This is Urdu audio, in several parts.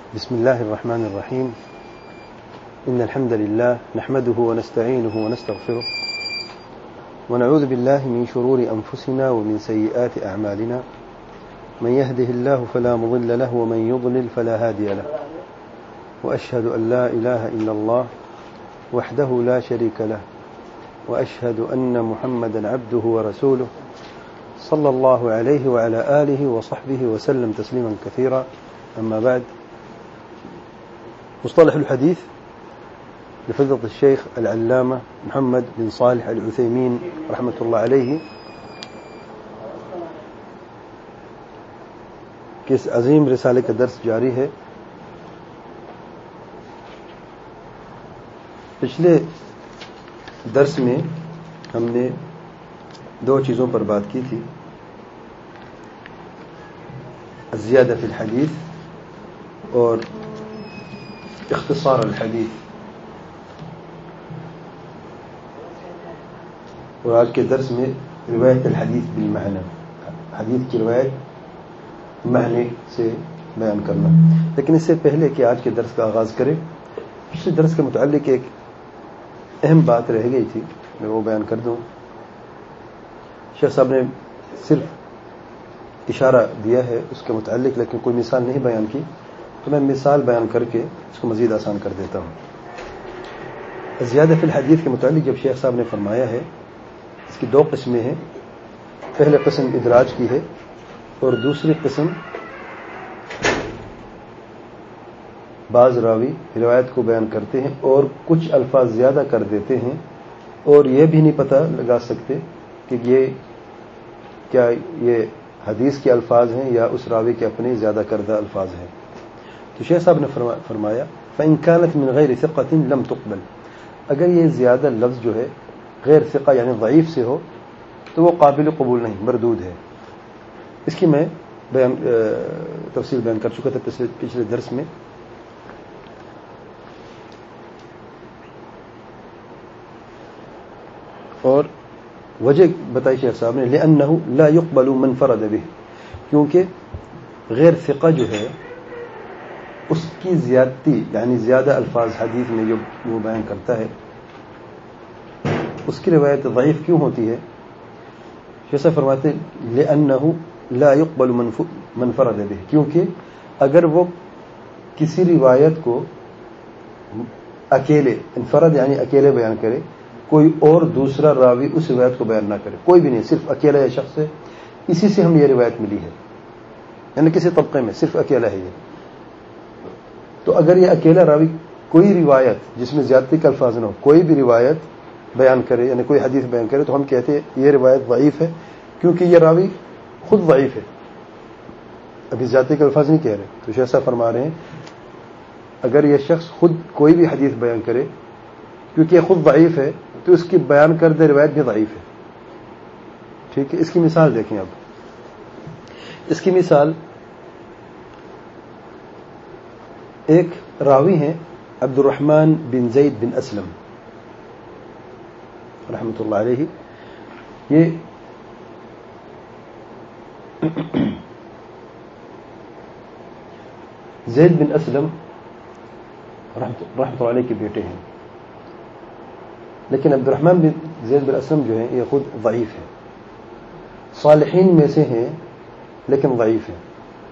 بسم الله الرحمن الرحيم. إن الحمد لله نحمده ونستعينه ونستغفره ونعوذ بالله من شرور أنفسنا ومن سيئات أعمالنا. من يهده الله فلا مضل له ومن يضلل فلا هادي له. وأشهد أن لا إله إلا الله وحده لا شريك له وأشهد أن محمدا عبده ورسوله صلى الله عليه وعلى آله وصحبه وسلم تسليما كثيرا. أما بعد، مصطلح الحديث لفضيلة الشيخ العلامة محمد بن صالح العثيمين رحمة الله عليه کہ اس عظیم رسالے کا درس جاری ہے. پچھلے درس میں ہم نے دو چیزوں پر بات کی تھی: الزیادہ فی الحدیث اور اختصار الحدیث. اور آج کے درس میں روایت الحدیث بالمعنی، حدیث کی روایت معنی سے بیان کرنا. لیکن اس سے پہلے کہ آج کے درس کا آغاز کریں، پچھلے درس کے متعلق ایک اہم بات رہ گئی تھی، میں وہ بیان کر دوں. شیخ صاحب نے صرف اشارہ دیا ہے اس کے متعلق، لیکن کوئی مثال نہیں بیان کی، تو میں مثال بیان کر کے اس کو مزید آسان کر دیتا ہوں. زیادہ فی الحدیث کے متعلق جب شیخ صاحب نے فرمایا ہے، اس کی دو قسمیں ہیں. پہلے قسم ادراج کی ہے اور دوسری قسم بعض راوی روایت کو بیان کرتے ہیں اور کچھ الفاظ زیادہ کر دیتے ہیں اور یہ بھی نہیں پتہ لگا سکتے کہ یہ حدیث کے الفاظ ہیں یا اس راوی کے اپنے زیادہ کردہ الفاظ ہیں. تو شیخ صاحب نے فرمایا فَإِن كَانَتْ مِنْ غَيْرِ ثِقَةٍ لَمْ تُقْبَلْ. اگر یہ زیادہ لفظ جو ہے غیر ثقہ یعنی ضعیف سے ہو تو وہ قابل قبول نہیں، مردود ہے. اس کی میں تفصیل بیان کر چکا تھا پچھلے درس میں. اور وجہ بتائی شیخ صاحب نے لِأَنَّهُ لَا يُقْبَلُ مَنْ فَرَدَ بِهِ، کیونکہ غیر ثقہ جو ہے اس کی زیادتی یعنی زیادہ الفاظ حدیث میں جو وہ بیان کرتا ہے، اس کی روایت ضعیف کیوں ہوتی ہے؟ شیخ صاحب فرماتے لِأَنَّهُ لَا يُقْبَلُ مَنْ فَرَدَ بِهِ، کیونکہ اگر وہ کسی روایت کو اکیلے، انفرد یعنی اکیلے بیان کرے، کوئی اور دوسرا راوی اس روایت کو بیان نہ کرے، کوئی بھی نہیں، صرف اکیلا یہ شخص ہے، اسی سے ہم یہ روایت ملی ہے، یعنی کسی طبقے میں صرف اکیلا ہے یہ. تو اگر یہ اکیلا راوی کوئی روایت جس میں زیادتی کا الفاظ نہ ہو، کوئی بھی روایت بیان کرے یعنی کوئی حدیث بیان کرے، تو ہم کہتے ہیں یہ روایت ضعیف ہے، کیونکہ یہ راوی خود ضعیف ہے، ابھی زیادتی کے الفاظ نہیں کہہ رہے. تو شیخ صاحب فرما رہے ہیں اگر یہ شخص خود کوئی بھی حدیث بیان کرے کیونکہ یہ خود ضعیف ہے تو اس کی بیان کردہ روایت بھی ضعیف ہے. ٹھیک ہے، اس کی مثال دیکھیں. اب اس کی مثال ایک راوی ہیں عبد الرحمن بن زید بن اسلم رحمۃ اللہ علیہ. یہ زید بن اسلم رحمۃ اللہ علیہ کے بیٹے ہیں، لیکن عبد الرحمن بن زید بن اسلم جو ہیں یہ خود ضعیف ہیں، صالحین میں سے ہیں لیکن ضعیف ہیں.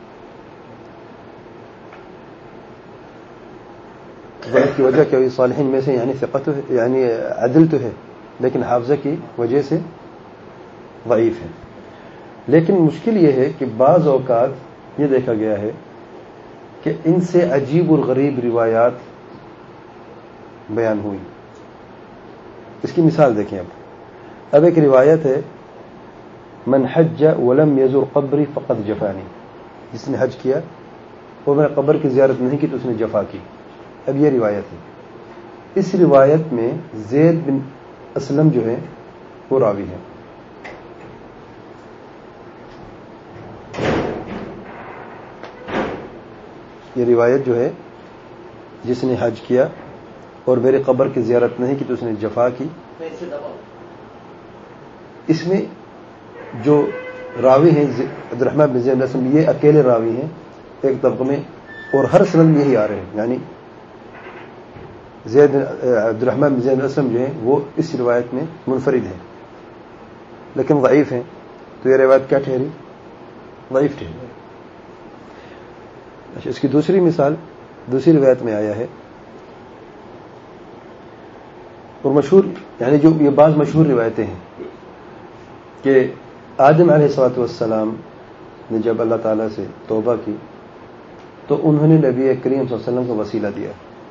ضعیف کی وجہ کیا ہوئی؟ صالحین میں سے یعنی ثقت یعنی عدل تو ہے لیکن حافظہ کی وجہ سے ضعیف ہے. لیکن مشکل یہ ہے کہ بعض اوقات یہ دیکھا گیا ہے کہ ان سے عجیب اور غریب روایات بیان ہوئی. اس کی مثال دیکھیں. اب ایک روایت ہے من حج ولم یزر قبری فقد جفانی، جس نے حج کیا اور میں نے قبر کی زیارت نہیں کی تو اس نے جفا کی. اب یہ روایت ہے. اس روایت میں زید بن اسلم جو ہے وہ راوی ہے. یہ روایت جو ہے جس نے حج کیا اور میرے قبر کی زیارت نہیں کی تو اس نے جفا کی، اس میں جو راوی ہیں عبد الرحمن بن زید بن اسلم، یہ اکیلے راوی ہیں. ایک طبقے میں اور ہر سند میں یہی آ رہے ہیں. یعنی عبد الرحمن بن زید بن اسلم جو ہیں وہ اس روایت میں منفرد ہیں لیکن ضعیف ہیں. تو یہ روایت کیا ٹھہری؟ ضعیف ٹھہری. اچھا، اس کی دوسری مثال دوسری روایت میں آیا ہے اور مشہور، یعنی جو یہ بعض مشہور روایتیں ہیں کہ آدم علیہ الصلوۃ والسلام نے جب اللہ تعالیٰ سے توبہ کی تو انہوں نے نبی کریم صلی اللہ علیہ وسلم کو وسیلہ دیا.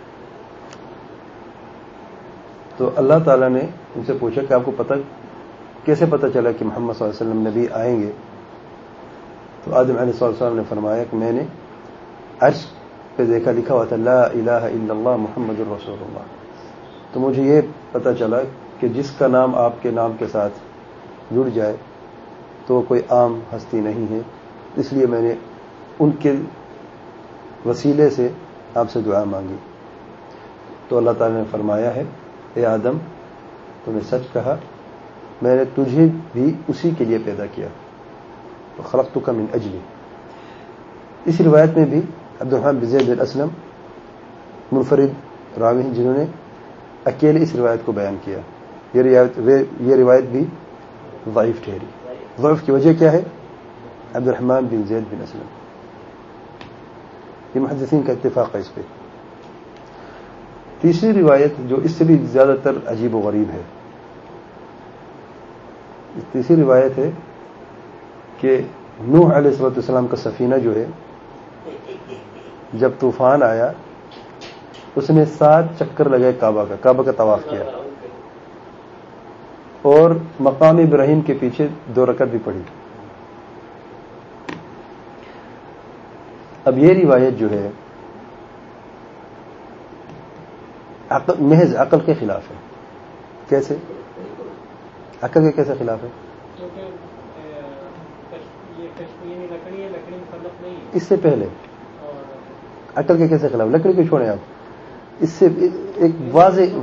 تو اللہ تعالیٰ نے ان سے پوچھا کہ آپ کو کیسے پتہ چلا کہ محمد صلی اللہ علیہ وسلم نبی آئیں گے؟ تو آدم علیہ السلام نے فرمایا کہ میں نے عرش پہ دیکھا، لکھا ہوا تھا لا الہ الا اللہ محمد الرسول اللہ. تو مجھے یہ پتہ چلا کہ جس کا نام آپ کے نام کے ساتھ جڑ جائے تو کوئی عام ہستی نہیں ہے، اس لیے میں نے ان کے وسیلے سے آپ سے دعا مانگی. تو اللہ تعالیٰ نے فرمایا ہے اے آدم تو نے سچ کہا، میں نے تجھے بھی اسی کے لیے پیدا کیا، خلقتک من اجلی. اس روایت میں بھی عبد الرحمن بن زید بن اسلم منفرد راوی ہیں جنہوں نے اکیلے اس روایت کو بیان کیا. یہ روایت بھی ضعیف ٹھہری. ضعف کی وجہ کیا ہے؟ عبد الرحمن بن زید بن اسلم. یہ محدثین کا اتفاق ہے اس پہ. تیسری روایت جو اس سے بھی زیادہ تر عجیب و غریب ہے، تیسری روایت ہے کہ نوح علیہ السلام کا سفینہ جو ہے جب طوفان آیا اس نے 7 چکر لگائے کعبہ کا طواف کیا اور مقام ابراہیم کے پیچھے 2 رکعت بھی پڑھی. اب یہ روایت جو ہے محض عقل کے خلاف ہے. کیسے؟ عقل کے کیسے خلاف ہے؟ اس سے پہلے عقل کے کیسے خلاف؟ لکڑی کو چھوڑیں آپ، اس سے ایک واضح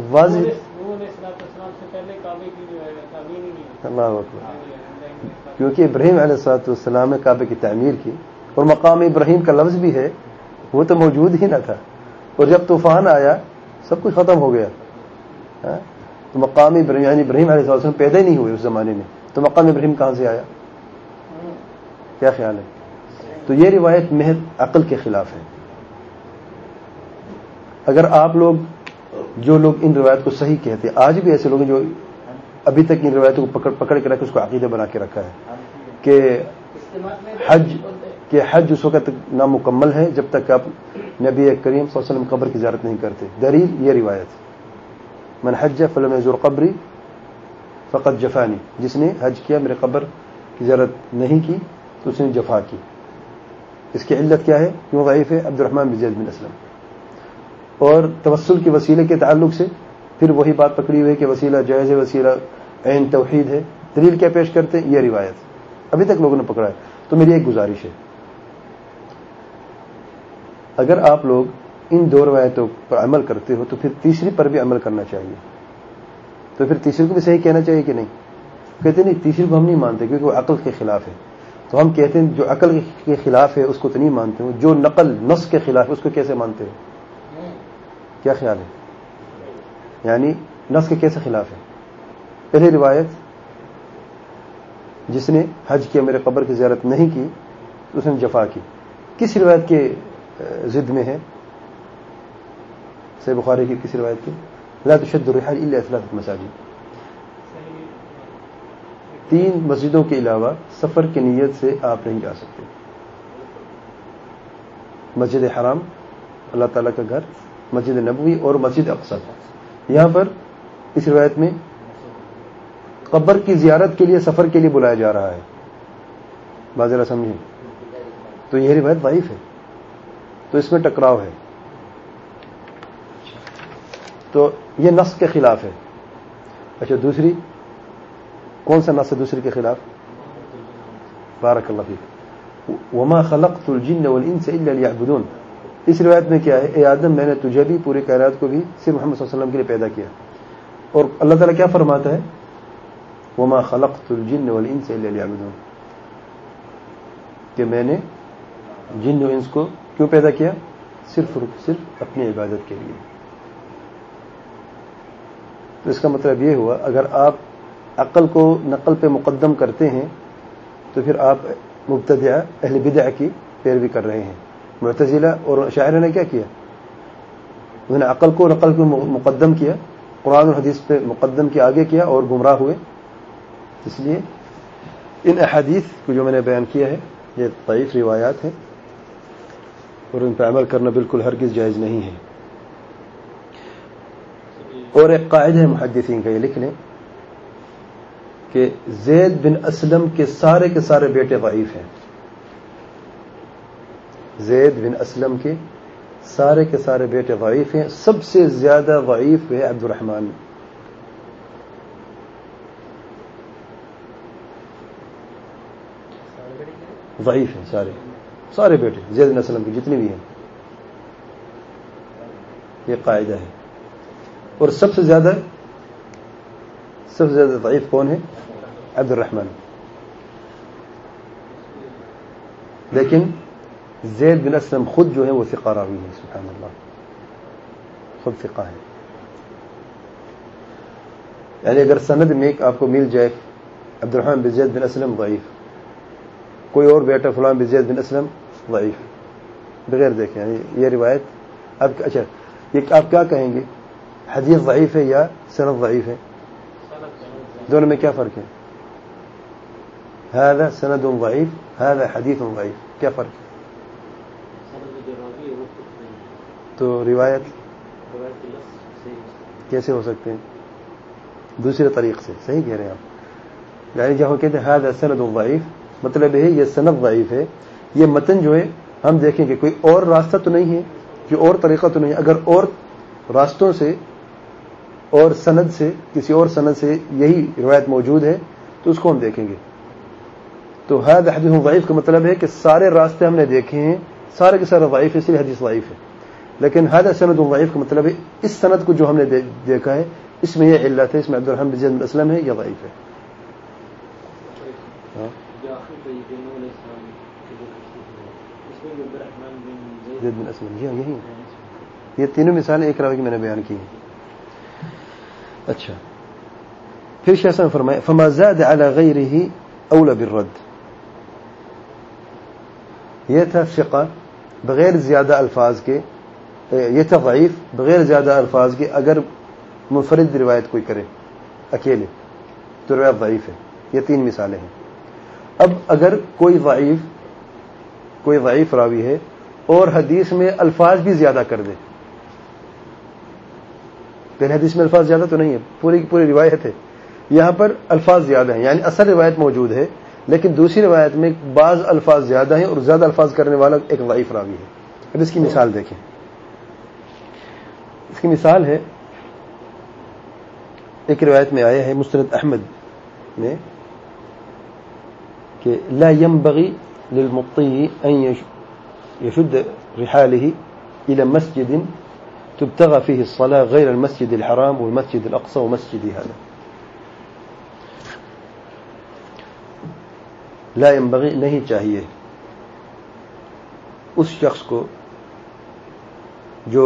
اللہ اکبر، کیونکہ ابراہیم علیہ السلام نے کعبے کی تعمیر کی اور مقام ابراہیم کا لفظ بھی ہے، وہ تو موجود ہی نہ تھا، اور جب طوفان آیا سب کچھ ختم ہو گیا. تو مقام ابراہیم یعنی ابراہیم علیہ السلام پیدا ہی نہیں ہوئے اس زمانے میں، تو مقام ابراہیم کہاں سے آیا؟ کیا خیال ہے؟ تو یہ روایت محض عقل کے خلاف ہے. اگر آپ لوگ جو لوگ ان روایت کو صحیح کہتے ہیں، آج بھی ایسے لوگ ہیں جو ابھی تک ان روایتوں کو پکڑ کے رکھ اس کو عقیدہ بنا کے رکھا ہے کہ حج اس وقت تک نامکمل ہے جب تک آپ نبی کریم صلی اللہ علیہ وسلم قبر کی زیارت نہیں کرتے. دلیل یہ روایت من حج فلم یزور قبری فقط جفانی، جس نے حج کیا میرے قبر کی زیارت نہیں کی تو اس نے جفا کی. اس کی علت کیا ہے؟ کیوں ضعیف ہے؟ عبد الرحمن بن زید بن اسلم. اور توسل کے وسیلے کے تعلق سے پھر وہی بات پکڑی ہوئی ہے کہ وسیلہ جائز ہے، وسیلہ عین توحید ہے. دلیل کیا پیش کرتے ہیں؟ یہ روایت ابھی تک لوگوں نے پکڑا ہے. تو میری ایک گزارش ہے، اگر آپ لوگ ان 2 روایتوں پر عمل کرتے ہو تو پھر تیسری پر بھی عمل کرنا چاہیے. تو پھر تیسری کو بھی صحیح کہنا چاہیے کہ نہیں؟ کہتے نہیں، تیسری کو ہم نہیں مانتے کیونکہ وہ عقل کے خلاف ہے. تو ہم کہتے ہیں جو عقل کے خلاف ہے اس کو تو نہیں مانتے ہو، جو نقل نص کے خلاف ہے اس کو کیسے مانتے ہو؟ کیا خیال ہے؟ یعنی نص کے کیسے خلاف ہے؟ پہلی روایت جس نے حج کیا میرے قبر کی زیارت نہیں کی اس نے جفا کی، کس روایت کے ضد میں ہے؟ صحیح بخاری کی کس روایت کی؟ لا تشد الرحال الا 3 مساجد، 3 مسجدوں کے علاوہ سفر کی نیت سے آپ نہیں جا سکتے. مسجد حرام اللہ تعالیٰ کا گھر، مسجد نبوی اور مسجد اقصی. یہاں پر اس روایت میں قبر کی زیارت کے لیے سفر کے لیے بلایا جا رہا ہے. بات ذرا سمجھیں. تو یہ روایت ضعیف ہے، تو اس میں ٹکراؤ ہے. تو یہ نص کے خلاف ہے. اچھا، دوسری کون سا نص ہے دوسری کے خلاف؟ بارک اللہ فیک. وما خلقت الجن والانس الا ليعبدون. اس روایت میں کیا ہے؟ اے آدم میں نے تجھے بھی پوری کائنات کو بھی صرف محمد صلی اللہ علیہ وسلم کے لیے پیدا کیا. اور اللہ تعالیٰ کیا فرماتا ہے؟ وما خلقت الجن والانس الا ليعبدون، کہ میں نے جن و انس کو کیوں پیدا کیا؟ صرف اپنی عبادت کے لیے. تو اس کا مطلب یہ ہوا اگر آپ عقل کو نقل پہ مقدم کرتے ہیں تو پھر آپ مبتدعہ اہل بدع کی پیروی کر رہے ہیں. معتزلہ اور اشاعرہ نے کیا کیا؟ انہوں نے عقل کو نقل پہ مقدم کیا, قرآن اور حدیث پہ مقدم کیا, آگے کیا اور گمراہ ہوئے. اس لیے ان احادیث کو جو میں نے بیان کیا ہے یہ ضعیف روایات ہیں اور ان پہ عمل کرنا بالکل ہرگز جائز نہیں ہے. اور ایک قاعدہ ہے محدثین کا, یہ لکھ لیں کہ زید بن اسلم کے سارے بیٹے ضعیف ہیں. زید بن اسلم کے سارے بیٹے ضعیف ہیں. سب سے زیادہ ضعیف ہے عبد الرحمن. ضعیف ہیں سارے بیٹے زید بن اسلم کے جتنے بھی ہیں. یہ قاعدہ ہے. اور سب سے زیادہ ضعیف کون ہے؟ عبد الرحمن. لیکن زید بن اسلم خود جو ہے وہ ثقہ راوی ہے. سبحان اللہ, خود ثقہ ہے. یعنی اگر سند میں آپ کو مل جائے عبد الرحمن بن زید بن اسلم ضعیف, کوئی اور بیٹا فلان بن زید بن اسلم ضعیف, بغیر دیکھیں یعنی یہ روایت اب اچھا یہ آپ کیا کہیں گے؟ حدیث ضعیف ہے یا سند ضعیف ہے؟ دونوں میں کیا فرق ہے؟ هذا سند ضعیف هذا حدیث ضعیف, کیا فرق ہے؟ تو روایت کیسے ہو سکتے ہیں؟ دوسرے طریق سے. صحیح کہہ رہے ہیں آپ. یعنی جب ہم کہتے ہیں هذا سند ضعیف مطلب ہے یہ سند ضعیف ہے, یہ متن جو ہے ہم دیکھیں کہ کوئی اور راستہ تو نہیں ہے, کوئی اور طریقہ تو نہیں ہے. اگر اور راستوں سے اور سند سے کسی اور سند سے یہی روایت موجود ہے تو اس کو ہم دیکھیں گے. تو هذا حدیث ضعیف کا مطلب ہے کہ سارے راستے ہم نے دیکھے ہیں, سارے کے سارے ضعیف ہے, اس لیے حدیث ضعیف ہے. لیکن هذا سند ضعیف کا مطلب ہے اس سند کو جو ہم نے دیکھا ہے اس میں یہ علت ہے, اس میں عبد الرحمن بن زید بن اسلم ہے, یہ ضعیف ہے. زید بن اسلم جی یہی, یہ تینوں مثالیں ایک راوی کی میں نے بیان کی ہیں. اچھا پھر شیخ صاحب نے فرمایا فما زاد على غيره اولى بالرد. یہ تھا ثقہ بغیر زیادہ الفاظ کے, یہ تھا ضعیف بغیر زیادہ الفاظ کے. اگر منفرد روایت کوئی کرے اکیلے تو روایت ضعیف ہے. یہ تین مثالیں ہیں. اب اگر کوئی ضعیف راوی ہے اور حدیث میں الفاظ بھی زیادہ کر دے, پہلے حدیث میں الفاظ زیادہ تو نہیں ہے, پوری روایت ہے, یہاں پر الفاظ زیادہ ہیں, یعنی اصل روایت موجود ہے لیکن دوسری روایت میں بعض الفاظ زیادہ ہیں اور زیادہ الفاظ کرنے والا ایک ضعیف راوی ہے. اب اس کی مثال دیکھیں. اس کی مثال ہے ایک روایت میں آیا ہے مسند احمد میں کہ لا ينبغي للمطي ان يشد رحاله الى مسجد تبتغى فيه الصلاة غير المسجد الحرام والمسجد الأقصى ومسجد هذا. لا ينبغي نہیں چاہیے اس شخص کو جو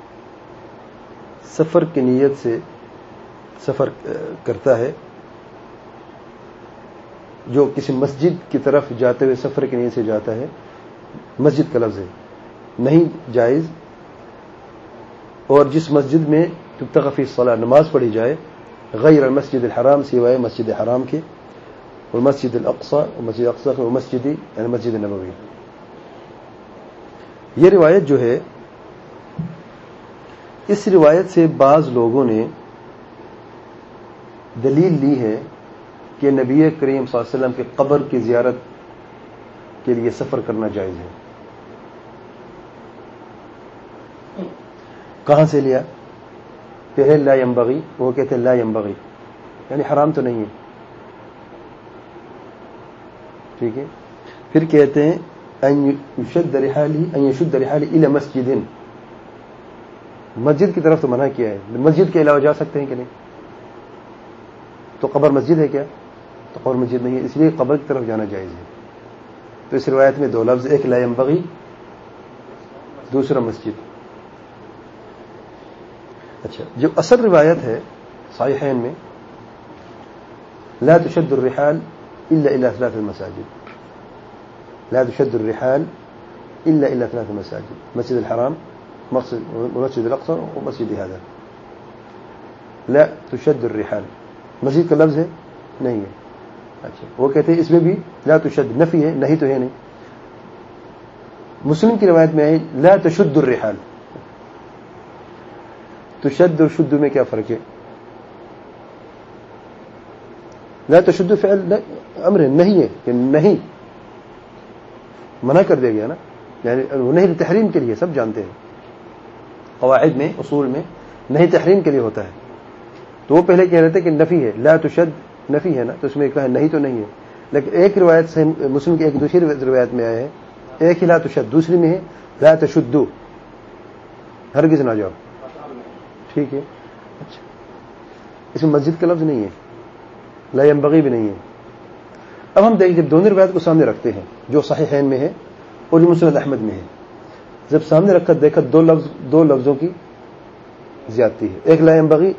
سفر کی نیت سے سفر کرتا ہے, جو کسی مسجد کی طرف جاتے ہوئے سفر کی نیت سے جاتا ہے, مسجد کا لفظ ہے, نہیں جائز. اور جس مسجد میں تبتغى فيه الصلاة نماز پڑھی جائے غیر المسجد الحرام سوائے مسجد حرام کے, اور مسجد الاقصى ومسجد الاقصى ومسجد یعنی مسجد نبوی. یہ روایت جو ہے اس روایت سے بعض لوگوں نے دلیل لی ہے کہ نبی کریم صلی اللہ علیہ وسلم کے قبر کی زیارت کے لیے سفر کرنا جائز ہے. کہاں سے لیا؟ پہلے لا ينبغي, وہ کہتے ہیں لا ينبغي یعنی حرام تو نہیں ہے, ٹھیک ہے. پھر کہتے ہیں ان يشد رحاله الى مسجد, مسجد کی طرف تو منع کیا ہے, مسجد کے علاوہ جا سکتے ہیں کہ نہیں؟ تو قبر مسجد ہے کیا؟ تو قبر مسجد نہیں ہے, اس لیے قبر کی طرف جانا جائز ہے. تو اس روایت میں دو لفظ, ایک لا ينبغي دوسرا مسجد. اچھا جو اصل روایت ہے صحیحین میں لا تشد الرحال الا الى 3 مساجد. لا تشد الرحال الا الى 3 مساجد. مسجد الحرام ومسجد الاقصى ومسجد هذا. لا تشد الرحال مسجد کا لفظ ہے نہیں ہے. اچھا وہ کہتے ہیں اس میں بھی لا تشد نفی ہے, نہیں تو ہے نہیں. مسلم کی روایت میں ہے لا تشد الرحال. تشد اور شد میں کیا فرق ہے؟ لا تشد فعل امر نہیں ہے کہ نہیں منع کر دیا گیا نا, یعنی نہیں تحریم کے لیے, سب جانتے ہیں قواعد میں اصول میں نہیں تحریم کے لیے ہوتا ہے. تو وہ پہلے کہہ رہے تھے کہ نفی ہے, لا تشد نفی ہے نا, تو اس میں کہا نہیں تو نہیں ہے. لیکن ایک روایت سے مسلم کی ایک دوسری روایت میں آیا ہے, ایک ہی لا تشد, دوسری میں ہے لا تشدو, ہرگز نہ جاؤ. ٹھیک ہے. اچھا اس میں مسجد کا لفظ نہیں ہے, لا ينبغي بھی نہیں ہے. اب ہم دیکھیں جب دونوں روایت کو سامنے رکھتے ہیں جو صحیحین میں ہے اور جو مسند احمد میں ہے, جب سامنے رکھا دیکھا دو لفظوں کی زیادتی ہے. ایک لا ينبغي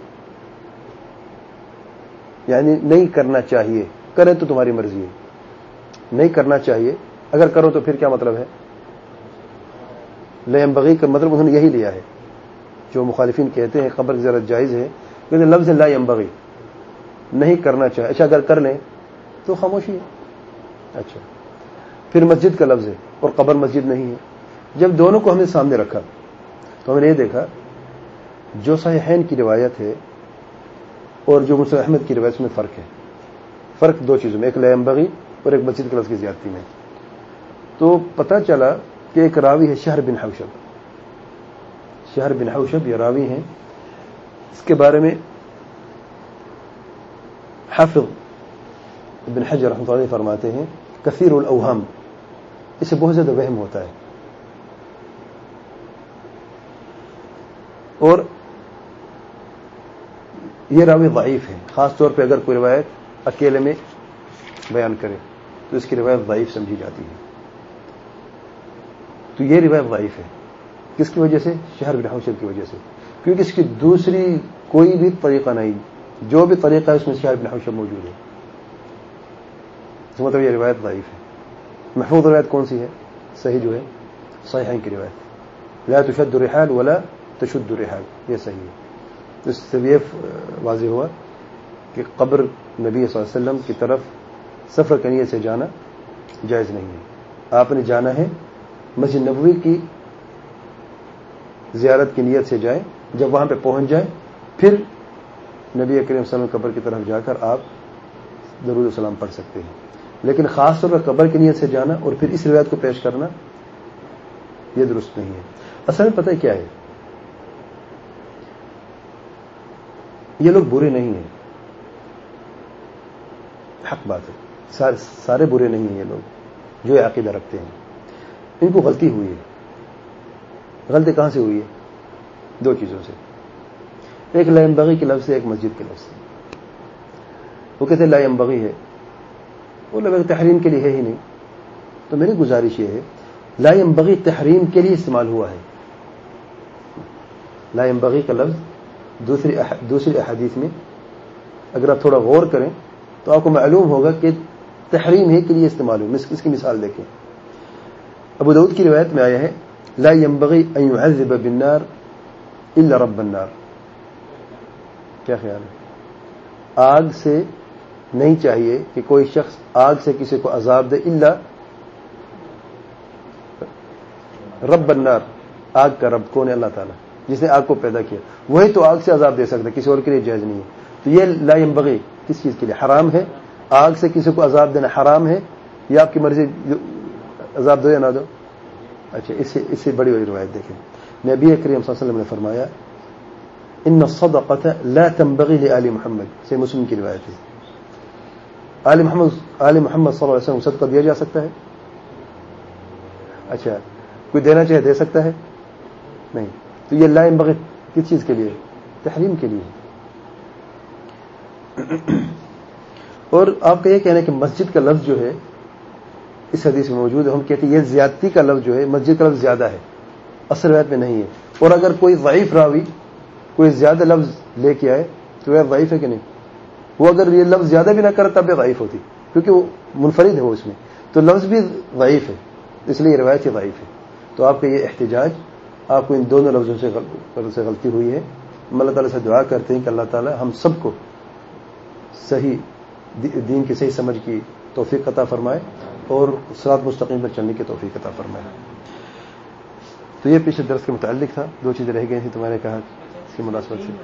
یعنی نہیں کرنا چاہیے, کریں تو تمہاری مرضی ہے, نہیں کرنا چاہیے, اگر کرو تو پھر کیا مطلب ہے؟ لا ينبغي کا مطلب انہوں نے یہی لیا ہے جو مخالفین کہتے ہیں قبر کی زیارت جائز ہے, لیکن لفظ لا ينبغي نہیں کرنا چاہیے. اچھا اگر کر لیں تو خاموشی ہے. اچھا پھر مسجد کا لفظ ہے اور قبر مسجد نہیں ہے. جب دونوں کو ہم نے سامنے رکھا تو ہم نے یہ دیکھا جو صحیحین کی روایت ہے اور جو مسند احمد کی روایت میں فرق ہے. فرق دو چیزوں میں, ایک لا ينبغي اور ایک مسجد کے لفظ کی زیادتی میں. تو پتہ چلا کہ ایک راوی ہے شہر بن حوشب. شہر بن حوشب یہ راوی ہیں, اس کے بارے میں حافظ ابن حجر رحمۃ اللہ علیہ فرماتے ہیں کثیر الاوہام, اسے بہت زیادہ وہم ہوتا ہے. اور یہ راوی ضعیف ہے, خاص طور پہ اگر کوئی روایت اکیلے میں بیان کرے تو اس کی روایت ضعیف سمجھی جاتی ہے. تو یہ روایت ضعیف ہے. کس کی وجہ سے؟ شہر بن حوشب کی وجہ سے, کیونکہ اس کی دوسری کوئی بھی طریقہ نہیں, جو بھی طریقہ ہے اس میں شہر بن حوشب موجود ہے. اس مطلب یہ روایت ضعیف ہے. محفوظ روایت کون سی ہے؟ صحیح جو ہے صحیحین کی روایت لا تشد الرحال ولا تشد الرحال, یہ صحیح ہے. اس سے یہ واضح ہوا کہ قبر نبی صلی اللہ علیہ وسلم کی طرف سفر کی نیت سے جانا جائز نہیں ہے. آپ نے جانا ہے مسجد نبوی کی زیارت کی نیت سے جائیں, جب وہاں پہ پہنچ جائیں پھر نبی کریم صلی اللہ علیہ وسلم قبر کی طرف جا کر آپ درود و سلام پڑھ سکتے ہیں. لیکن خاص طور پر قبر کی نیت سے جانا اور پھر اس روایت کو پیش کرنا یہ درست نہیں ہے. اصل میں پتہ کیا ہے, یہ لوگ برے نہیں ہیں, حق بات ہے, سارے برے نہیں ہیں یہ لوگ جو یہ عقیدہ رکھتے ہیں. ان کو غلطی ہوئی ہے. غلطی کہاں سے ہوئی ہے؟ دو چیزوں سے. ایک لا ينبغي کے لفظ سے, ایک مسجد کے لفظ سے. وہ کہتے ہیں لا ينبغي ہے, وہ لفظ تحریم کے لیے ہے ہی نہیں. تو میری گزارش یہ ہے لا ينبغي تحریم کے لیے استعمال ہوا ہے. لا ينبغي کا لفظ دوسری احادیث میں اگر آپ تھوڑا غور کریں تو آپ کو معلوم ہوگا کہ تحریم ہے کے لیے استعمال ہو. اس کی مثال دیکھیں. ابو داؤد کی روایت میں آیا ہے لا ينبغي ان يعذب بالنار الا رب النار. کیا خیال ہے؟ آگ سے نہیں چاہیے کہ کوئی شخص آگ سے کسی کو عذاب دے الا رب النار. آگ کا رب کون ہے؟ اللہ تعالیٰ, جس نے آگ کو پیدا کیا, وہی تو آگ سے عذاب دے سکتا ہے, کسی اور کے لیے جائز نہیں ہے. تو یہ لا ينبغي کس چیز کے لیے؟ حرام ہے. آگ سے کسی کو عذاب دینا حرام ہے, یہ آپ کی مرضی, عذاب دو یا نہ دو. اچھا اس سے بڑی بڑی روایت دیکھیں. نبی کریم صلی اللہ علیہ وسلم نے فرمایا ان الصدقة لا تنبغي لآل محمد. سے مسلم کی روایت ہے. آل محمد صلی اللہ علیہ وسلم صدقہ دیا جا سکتا ہے؟ اچھا کوئی دینا چاہے دے سکتا ہے؟ نہیں. تو یہ لا ينبغي کس چیز کے لیے؟ تحریم کے لیے. اور آپ کا یہ کہنا ہے کہ مسجد کا لفظ جو ہے اس حدیث میں موجود ہے, ہم کہتے ہیں یہ زیادتی کا لفظ جو ہے, مسجد کا لفظ زیادہ ہے. اصل روایت میں نہیں ہے. اور اگر کوئی ضعیف راوی کوئی زیادہ لفظ لے کے آئے تو روایت ضعیف ہے کہ نہیں؟ وہ اگر یہ لفظ زیادہ بھی نہ کرے تب بھی ضعیف ہوتی, کیونکہ وہ منفرد ہے, وہ اس میں تو لفظ بھی ضعیف ہے, اس لیے یہ روایت ہی ضعیف ہے. تو آپ کا یہ احتجاج آپ کو ان دونوں لفظوں سے غلطی ہوئی ہے. ہم اللہ تعالیٰ سے دعا کرتے ہیں کہ اللہ تعالیٰ ہم سب کو صحیح دین کی صحیح سمجھ کی توفیق عطا فرمائے اور صراط مستقیم پر چلنے کی توفیق عطا فرمائے. تو یہ پیچھے درس کے متعلق تھا. 2 چیزیں رہ گئی تھیں تمہارے کہا اس کی مناسبت سے.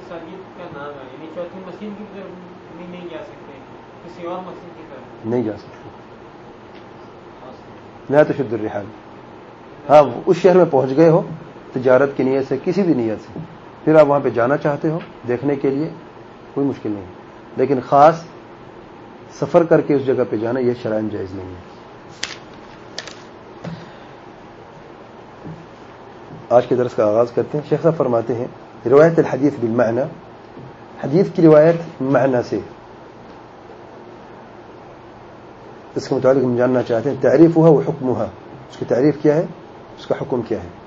نہیں جا سکتے, نہ تشد الرحال. ہاں اس شہر میں پہنچ گئے ہو تجارت کی نیت سے, کسی بھی نیت سے, پھر آپ وہاں پہ جانا چاہتے ہو دیکھنے کے لیے, کوئی مشکل نہیں, لیکن خاص سفر کر کے اس جگہ پہ جانا یہ شرعاً جائز نہیں ہے. آج کے درس کا آغاز کرتے ہیں. شیخ صاحب فرماتے ہیں روایت الحدیث بالمعنی, حدیث کی روایت معنی سے, اس کے متعلق ہم جاننا چاہتے ہیں تعریفها و حکمها, اس کی تعریف کیا ہے, اس کا حکم کیا ہے.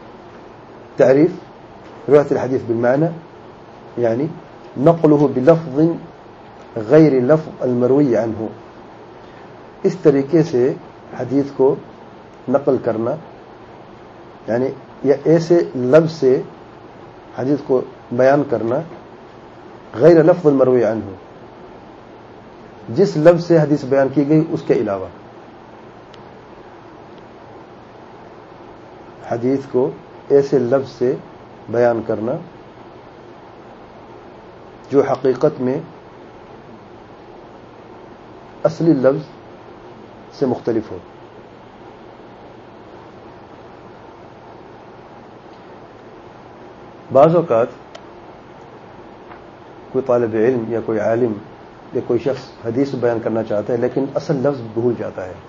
تعریف روایت الحدیث بالمعنی یعنی نقله بلفظ غیر لفظ المروی عنہ, اس طریقے سے حدیث کو نقل کرنا, یعنی یا ایسے لفظ سے حدیث کو بیان کرنا غیر لفظ المروی عنہ, جس لفظ سے حدیث بیان کی گئی اس کے علاوہ. حدیث کو ایسے لفظ سے بیان کرنا جو حقیقت میں اصلی لفظ سے مختلف ہو. بعض اوقات کوئی طالب علم یا کوئی عالم یا کوئی شخص حدیث بیان کرنا چاہتا ہے لیکن اصل لفظ بھول جاتا ہے,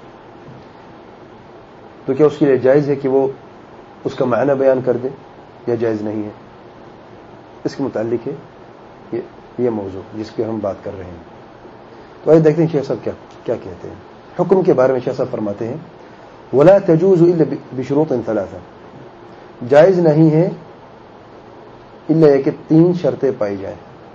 تو کیا اس کے لیے جائز ہے کہ وہ اس کا معنی بیان کر دے یا جائز نہیں ہے؟ اس کے متعلق ہے یہ موضوع جس کی ہم بات کر رہے ہیں. تو آئیے دیکھتے ہیں شیخ صاحب کیا کہتے ہیں. حکم کے بارے میں شیخ صاحب فرماتے ہیں ولا تجوز الا بشروط ثلاثه, جائز نہیں ہے الا یہ کہ 3 شرطیں پائی جائیں.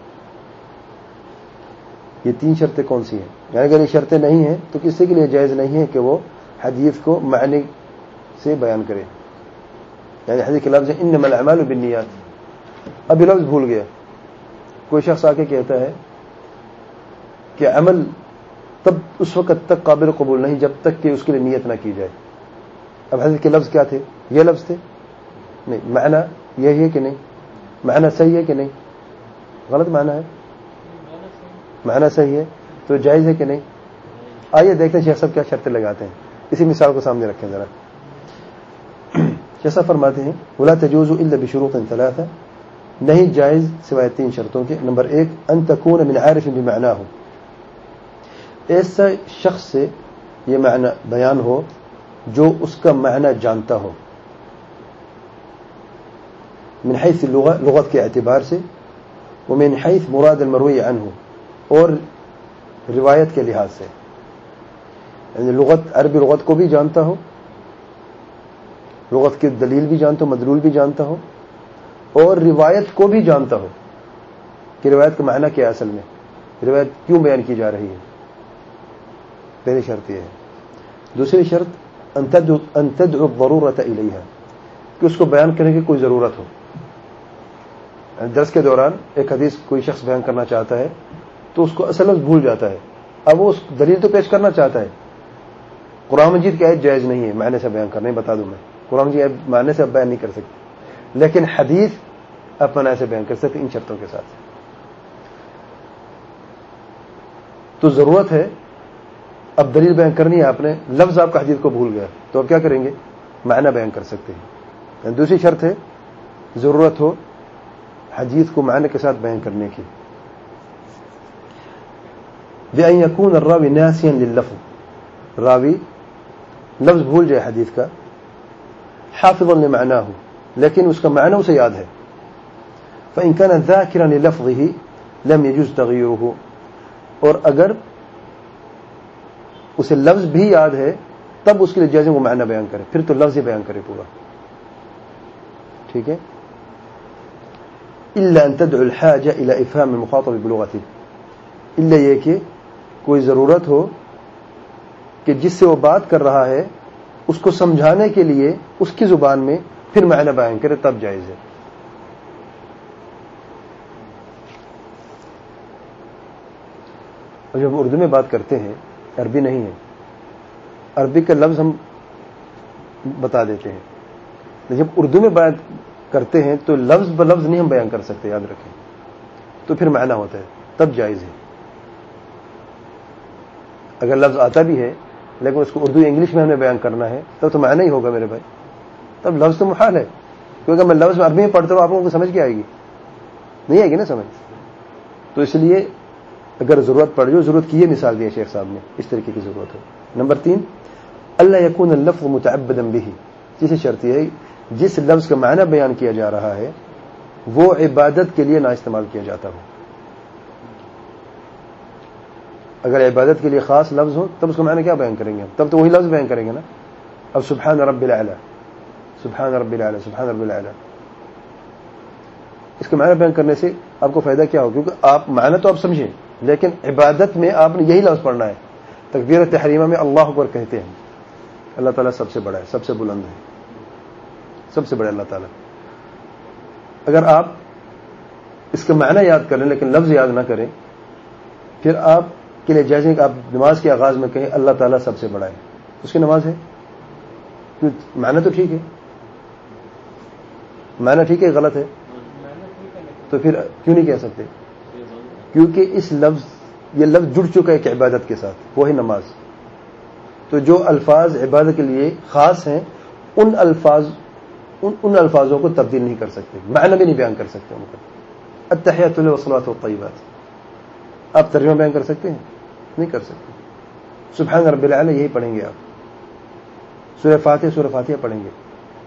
یہ 3 شرطیں کون سی ہیں؟ یعنی اگر یہ شرطیں نہیں ہیں تو کسی کے لیے جائز نہیں ہے کہ وہ حدیث کو معنی سے بیان کرے. یعنی حدیث کے لفظ انما الاعمال بالنیات, اب یہ لفظ بھول گیا, کوئی شخص آ کے کہتا ہے کہ عمل تب اس وقت تک قابل قبول نہیں جب تک کہ اس کے لیے نیت نہ کی جائے. اب حدیث کے لفظ کیا تھے؟ یہ لفظ تھے نہیں, معنی یہی ہے کہ نہیں, معنی صحیح ہے کہ نہیں, غلط معنی ہے, معنی صحیح ہے, تو جائز ہے کہ نہیں. آئیے دیکھتے ہیں شیخ صاحب کیا شرطیں لگاتے ہیں. اسی مثال کو سامنے رکھیں ذرا. شیخ صاحب فرماتے ہیں ولا تجوز الا بشروط ثلاثه, نہیں جائز سوائے 3 شرطوں کے. نمبر 1 ان تكون من عارف بمعناه, ایسا شخص سے یہ معنی بیان ہو جو اس کا معنی جانتا ہو, من حیث لغت کے اعتبار سے, ومن حیث مراد المروی عنہ, اور روایت کے لحاظ سے, یعنی لغت عربی لغت کو بھی جانتا ہو, لغت کی دلیل بھی جانتا ہو, مدلول بھی جانتا ہو, اور روایت کو بھی جانتا ہو کہ روایت کا معنی کیا اصل میں, روایت کیوں بیان کی جا رہی ہے. پہلی شرط یہ ہے. دوسری شرط ان تدعو الضرورة الیہا, کہ اس کو بیان کرنے کی کوئی ضرورت ہو. درس کے دوران ایک حدیث کوئی شخص بیان کرنا چاہتا ہے تو اس کو اصل لفظ بھول جاتا ہے, اب وہ اس دلیل تو پیش کرنا چاہتا ہے. قرآن مجید کی آیت جائز نہیں ہے معنی سے بیان کرنا, بتا دوں میں, قرآن مجید معنی سے اب بیان نہیں کر سکتے, لیکن حدیث اب معنی سے بیان کر سکتے ان شرطوں کے ساتھ. تو ضرورت ہے, اب دلیل بیان کرنی ہے آپ نے, لفظ آپ کا حدیث کو بھول گیا, تو اب کیا کریں گے؟ معنی بیان کر سکتے ہیں. دوسری شرط ہے ضرورت ہو حدیث کو معنی کے ساتھ بیان کرنے کی. بأن يكون الراوي ناسيا لللفظ, راوی لفظ بھول جائے حدیث کا, حافظا لمعناه, لیکن اس کا معنی اسے یاد ہے. فإن كان ذاكرا للفظه لم يجوز تغييره, اور اگر اسے لفظ بھی یاد ہے تب اس کے لیے جائز ہے وہ معنی بیان کرے, پھر تو لفظ ہی بیان کرے پورا. ٹھیک ہے. الا ان تدعو الحاجه الى افهام المخاطب بلغته، الا یہ کہ کوئی ضرورت ہو کہ جس سے وہ بات کر رہا ہے اس کو سمجھانے کے لیے اس کی زبان میں پھر معنی بیان کرے تب جائز ہے. اور جب اردو میں بات کرتے ہیں، عربی نہیں ہے، عربی کا لفظ ہم بتا دیتے ہیں، جب اردو میں بات کرتے ہیں تو لفظ بلفظ نہیں ہم بیان کر سکتے، یاد رکھیں، تو پھر معنی ہوتا ہے تب جائز ہے. اگر لفظ آتا بھی ہے لیکن اس کو اردو انگلش میں ہمیں بیان کرنا ہے تب تو معنی ہی ہوگا میرے بھائی، تب لفظ تو محال ہے، کیونکہ میں لفظ عربی میں پڑھتا ہوں آپ لوگوں کو سمجھ کے آئے گی نہیں آئے گی نا سمجھ. تو اس لیے اگر ضرورت پڑ جو ضرورت کی یہ مثال دی ہے شیخ صاحب نے، اس طریقے کی ضرورت ہے. نمبر 3 اللہ یکون اللفظ متعبدا به، تیسری شرط یہ ہے جس لفظ کا معنی بیان کیا جا رہا ہے وہ عبادت کے لیے نہ استعمال کیا جاتا ہو. اگر عبادت کے لیے خاص لفظ ہو تب اس کا معنی کیا بیان کریں گے ہم؟ تب تو وہی لفظ بیان کریں گے نا. اب سبحان رب الاعلی، سبحان رب الاعلی، سبحان رب الاعلی، اس کا معنی بیان کرنے سے آپ کو فائدہ کیا ہو؟ کیونکہ آپ معنی تو آپ سمجھیں لیکن عبادت میں آپ نے یہی لفظ پڑھنا ہے. تکبیر تحریمہ میں اللہ اکبر کہتے ہیں، اللہ تعالیٰ سب سے بڑا ہے، سب سے بلند ہے، سب سے بڑا اللہ تعالیٰ. اگر آپ اس کا معنی یاد کریں لیکن لفظ یاد نہ کریں پھر آپ کے لیے جیسے کہ آپ نماز کے آغاز میں کہیں اللہ تعالیٰ سب سے بڑا ہے، اس کی نماز ہے؟ معنی تو ٹھیک ہے، معنی ٹھیک ہے، غلط ہے؟ تو پھر کیوں نہیں کہہ سکتے؟ کیونکہ اس لفظ یہ لفظ جڑ چکا ہے کہ عبادت کے ساتھ، وہ ہے نماز. تو جو الفاظ عبادت کے لیے خاص ہیں ان الفاظوں کو تبدیل نہیں کر سکتے، معنی بھی نہیں بیان کر سکتے ان کا. التحیات للہ والصلوات والطیبات آپ ترجمہ بیان کر سکتے ہیں؟ نہیں کر سکتے. سبحان رب الاعلی یہی پڑھیں گے آپ. سورہ فاتحہ پڑھیں گے.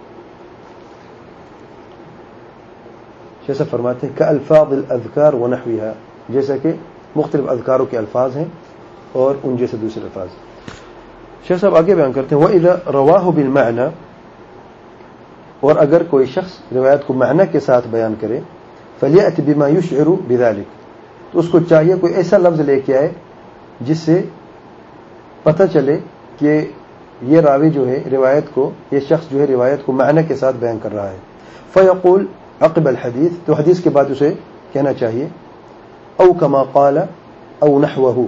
جیسا فرماتے ہیں کالفاظ الاذکار ونحوها، جیسا کہ مختلف اذکاروں کے الفاظ ہیں اور ان جیسے دوسرے الفاظ. شیخ صاحب آگے بیان کرتے ہیں وَإِذَا رَوَاهُ بِالْمَعْنَى، اور اگر کوئی شخص روایت کو معنی کے ساتھ بیان کرے فَلْيَأْتِ بِمَا يُشْعِرُ بِذَلِكَ، تو اس کو چاہیے کوئی ایسا لفظ لے کے آئے جس سے پتہ چلے کہ یہ راوی جو ہے روایت کو، یہ شخص جو ہے روایت کو معنی کے ساتھ بیان کر رہا ہے. فَيَقُولُ عقب الحدیث، تو حدیث کے بعد اسے کہنا چاہیے او کما قال او نحوه،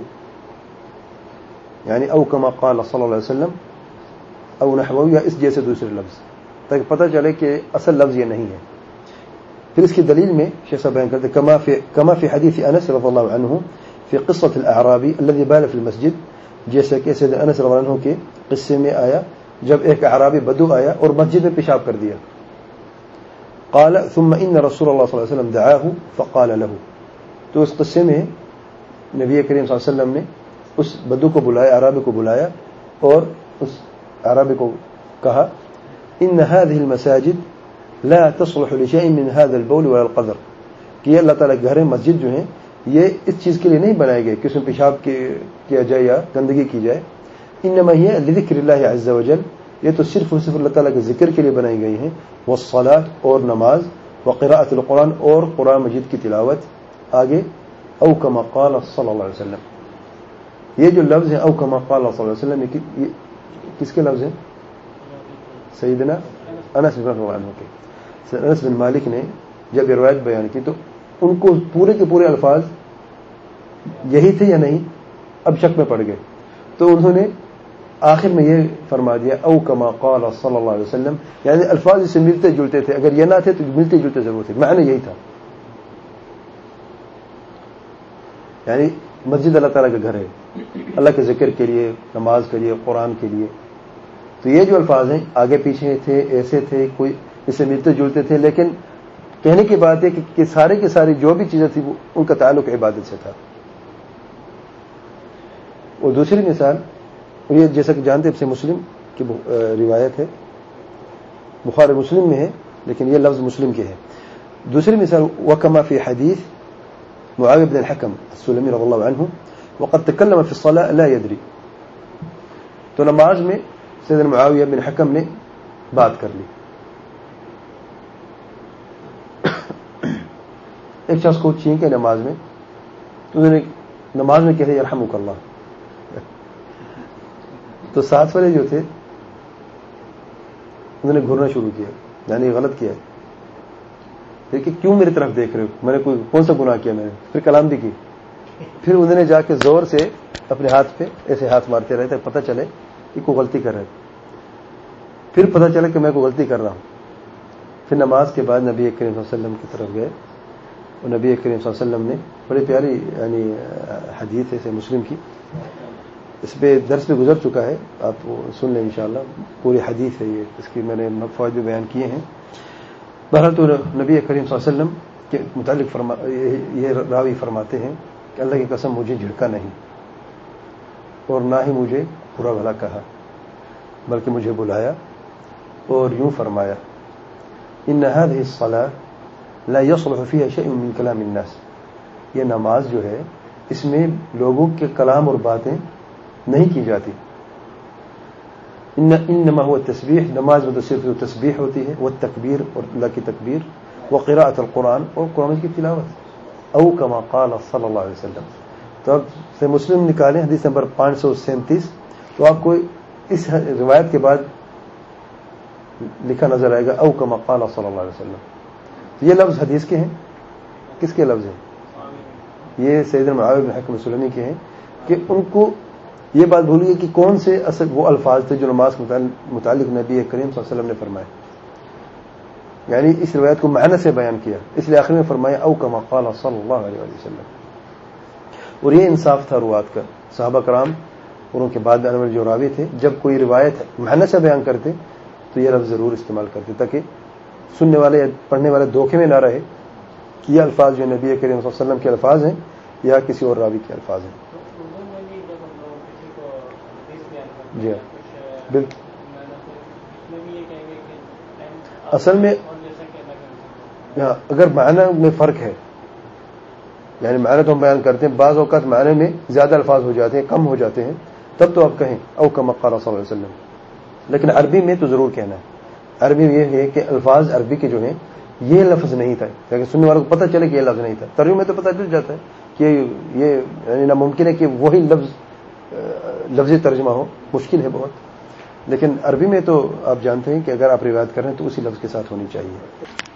یعنی او کما قال صلی اللہ علیہ وسلم او نحوه، یا اس جیسے دوسرے لفظ، تاکہ پتہ چلے کہ اصل لفظ یہ نہیں ہے. پھر اس کی دلیل میں شیخ صاحب بیان کرتے کما فی حدیث انس رضی اللہ عنہ فی قصۃ الاعرابی الذي بال فی المسجد، جیسے کہ سیدنا انس رضی اللہ عنہ کے قصے میں آیا جب ایک اعرابی بدو آیا اور مسجد میں پیشاب کر دیا. قال ثم ان رسول اللہ صلی اللہ علیہ وسلم دعاه فقال له، تو اس قصے میں نبی کریم صلی اللہ علیہ وسلم نے اس بدو کو بلایا، اعرابی کو بلایا اور اس اعرابی کو کہا ان هذه المساجد لا تصلح لشيء من هذا البول ولا القذر، کہ یہ اللہ تعالیٰ کے گھر مسجد جو ہیں یہ اس چیز کے لیے نہیں بنائے گئے کہ اس میں پیشاب کیا جائے یا گندگی کی جائے. انما هي لذکر اللہ عز وجل، یہ تو صرف اور صرف اللہ تعالیٰ کے ذکر کے لیے بنائی گئی ہیں. والصلاۃ، اور نماز، وقراءۃ القرآن، اور قرآن مجید کی تلاوت. آگے او کما قال صلی اللہ علیہ وسلم، یہ جو لفظ ہے او کما قال صلی اللہ علیہ وسلم یہ کس کے لفظ ہیں؟ سیدنا انس بن مالک کے. انس بن مالک نے جب یہ روایت بیان کی تو ان کو پورے کے پورے الفاظ یہی تھے یا نہیں، اب شک میں پڑ گئے. تو انہوں نے آخر میں یہ فرما دیا او کما قال صلی اللہ علیہ وسلم، یعنی الفاظ اس سے ملتے جلتے تھے، اگر یہ نہ تھے تو ملتے جلتے ضرور تھے، معنی یہی تھا. یعنی مسجد اللہ تعالیٰ کا گھر ہے، اللہ کے ذکر کے لیے، نماز کے لیے، قرآن کے لیے. تو یہ جو الفاظ ہیں آگے پیچھے تھے، ایسے تھے، کوئی اس سے ملتے جلتے تھے، لیکن کہنے کی بات ہے کہ سارے کے ساری جو بھی چیزیں تھیں ان کا تعلق عبادت سے تھا. اور دوسری مثال یہ جیسا کہ جانتے ہیں سے مسلم کی روایت ہے، بخاری مسلم میں ہے لیکن یہ لفظ مسلم کے ہے. دوسری مثال وکما فی حدیث معاویہ بن الحکم السلمی رضی اللہ عنہ وقد تکلم فی الصلاة لا يدری، تو نماز میں سیدنا معاویہ بن حکم نے بات کر لی. ایک شخص کو چھینکے نماز میں، تو انہوں نے نماز میں کہتے یرحمک اللہ، تو ساتھ والے جو تھے انہوں نے گھورنا شروع کیا، یعنی غلط کیا، دیکھیے کیوں میری طرف دیکھ رہے ہو، میں نے کون سا گناہ کیا میں نے؟ پھر کلام بھی کی، پھر انہوں نے جا کے زور سے اپنے ہاتھ پہ ایسے ہاتھ مارتے رہے تھے، پتہ چلے کہ کوئی غلطی کر رہے، پھر پتہ چلا کہ میں کوئی غلطی کر رہا ہوں۔ پھر نماز کے بعد نبی کریم صلی اللہ علیہ وسلم کی طرف گئے، اور نبی کریم صلی اللہ علیہ وسلم نے بڑی پیاری یعنی حدیث ہے مسلم کی، اس پہ درس بھی گزر چکا ہے، آپ وہ سن لیں انشاءاللہ، پوری حدیث ہے یہ، اس کی میں نے فوائد بھی بیان کیے ہیں۔ بہرحال تو نبی کریم صلی اللہ علیہ وسلم کے متعلق یہ راوی فرماتے ہیں کہ اللہ کی قسم مجھے جھڑکا نہیں اور نہ ہی مجھے برا بھلا کہا، بلکہ مجھے بلایا اور یوں فرمایا ان هذه الصلاة لا يصلح فيها شيء من كلام الناس، یہ نماز جو ہے اس میں لوگوں کے کلام اور باتیں نہیں کی جاتی، انما هو التسبیح، نماز میں تو صرف تسبیح ہوتی ہے، والتکبیر اور اللہ کی تکبیر، وقراءۃ القرآن اور قرآن کی تلاوت، او کما قال صلی اللہ علیہ وسلم۔ تو اب سے مسلم نکالیں حدیث نمبر 537، تو آپ کو اس روایت کے بعد لکھا نظر آئے گا او کما قال صلی اللہ علیہ وسلم۔ یہ لفظ حدیث کے ہیں، کس کے لفظ ہیں؟ یہ سیدنا معاویہ بن حکم سلمی کے ہیں، کہ ان کو یہ بات بھول گئی کہ کون سے اصل وہ الفاظ تھے جو نماز کے متعلق نبی کریم صلی اللہ علیہ وسلم نے فرمائے، یعنی اس روایت کو معنی سے بیان کیا، اس لیے آخر میں فرمایا او کما قال صلی اللہ علیہ وسلم۔ اور یہ انصاف تھا روات کا، صحابہ کرام اور ان کے بعد آنے والے جو راوی تھے جب کوئی روایت معنی سے بیان کرتے تو یہ لفظ ضرور استعمال کرتے، تاکہ سننے والے یا پڑھنے والے دھوکے میں نہ رہے کہ یہ الفاظ جو نبی کریم صلی اللہ علیہ وسلم کے الفاظ ہیں یا کسی اور راوی کے الفاظ ہیں۔ جی بالکل، اصل میں اگر معنی میں فرق ہے، یعنی معنی تو ہم بیان کرتے ہیں، بعض اوقات معنی میں زیادہ الفاظ ہو جاتے ہیں، کم ہو جاتے ہیں، تب تو آپ کہیں او کما قال صلی اللہ علیہ وسلم، لیکن عربی میں تو ضرور کہنا ہے۔ عربی میں یہ ہے کہ الفاظ عربی کے جو ہیں یہ لفظ نہیں تھا، تاکہ سننے والوں کو پتہ چلے کہ یہ لفظ نہیں تھا۔ ترجمے میں تو پتہ چل جاتا ہے کہ یہ یعنی ناممکن ہے کہ وہی لفظی ترجمہ ہو، مشکل ہے بہت، لیکن عربی میں تو آپ جانتے ہیں کہ اگر آپ روایت کریں تو اسی لفظ کے ساتھ ہونی چاہیے۔